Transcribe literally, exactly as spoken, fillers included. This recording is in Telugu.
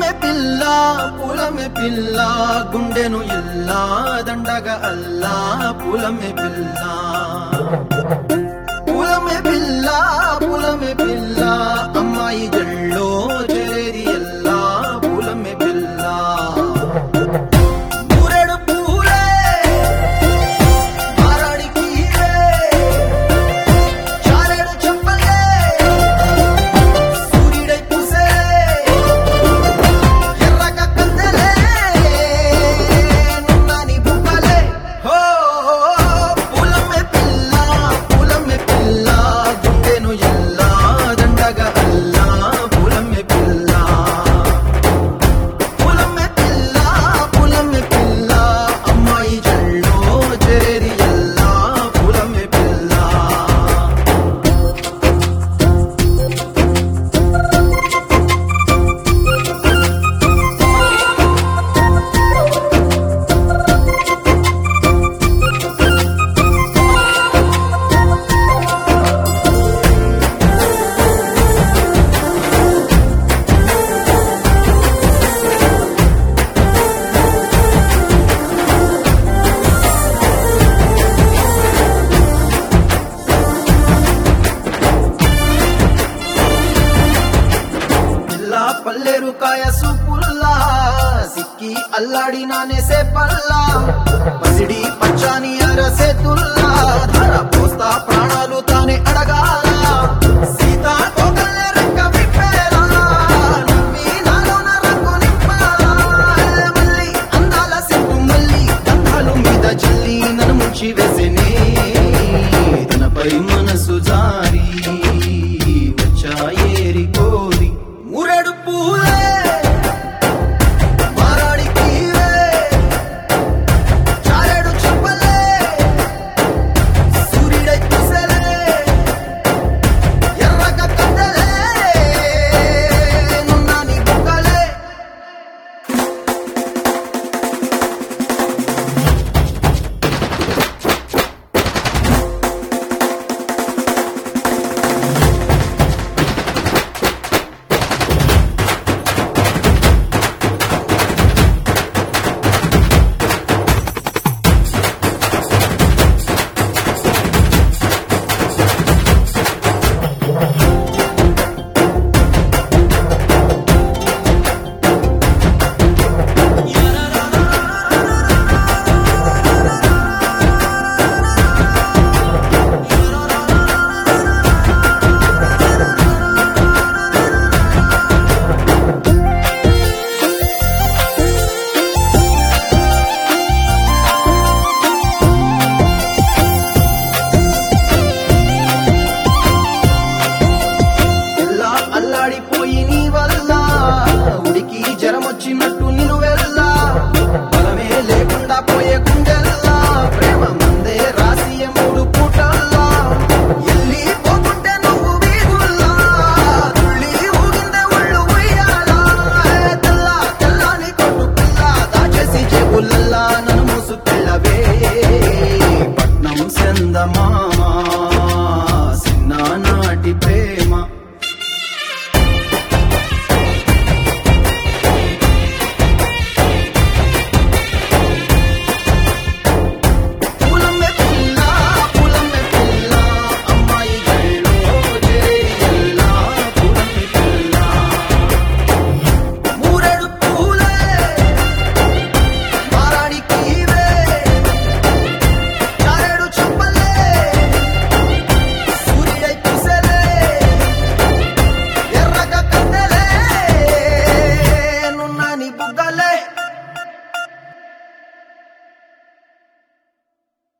పులమే పిల్ల పులమే పిల్ల గుండెను ఇల్లా దండగా అల్లా పులమే పిల్ల పులమే పిల్ల పులమే పిల్ల అమ్మాయి జల్లో చేరేది ఎల్లా పులమే పిల్ల ఊరెడు పూలే మారాడికి చారెడు చెప్పలే సూర్యుడై పూసే ఎర్రగా కందలే నున్నాని బుక్కలే హో పులమే పిల్ల పులమే పిల్ల గుండెను ఎల్లా దండగా అల్లా పులమే పిల్ల పులమే పిల్ల పులమే పిల్ల అమ్మాయి జల్లో చేరేది ఎల్లా పులమే పిల్ల పిల్ల పల్లెరు కాయ సూపుల్లా సిక్కి అల్లాడి నానేసే పల్లా పసిడి పచ్చాని అరసే తుల్లా ధర పోస్తా ప్రాణాలు తానే అడగాల సీతా కోకల్లే రెక్క విప్పేలా నవ్వి నాలోన రంగు నింపాలా మళ్ళీ అందాల సిగ్గు మళ్ళీ గంధాలు మీద జల్లి నన్ను ముంచి వేసేనే తనపై మనసు జారి వచ్చాయేరి కోరి ఊరెడు పూలే మారాడికి చారెడు చెప్పలే సూర్యుడై పూసలే ఎర్రగా కందలే నున్నాని బుక్కలే పిల్ల అల్లాడిపోయి నీ వల్ల ఉడికి జరమొచ్చినట్టు నిన్ను వెళ్ళా బలమే లేకుండా పోయే గుండెల్లా ప్రేమ మందే రాసియ మూడు పూటల్లా ఎల్లి పోతుంటే నువ్వు వీధుల్లా తుళ్ళి ఊగిందే ఒళ్ళు ఉయ్యాలా తెల్ల తెల్లని కొట్టు పిల్ల దాచేసి జేబులల్లా నన్ను మూసుకెళ్ళవే పట్నం సెందమామా సిన్నాన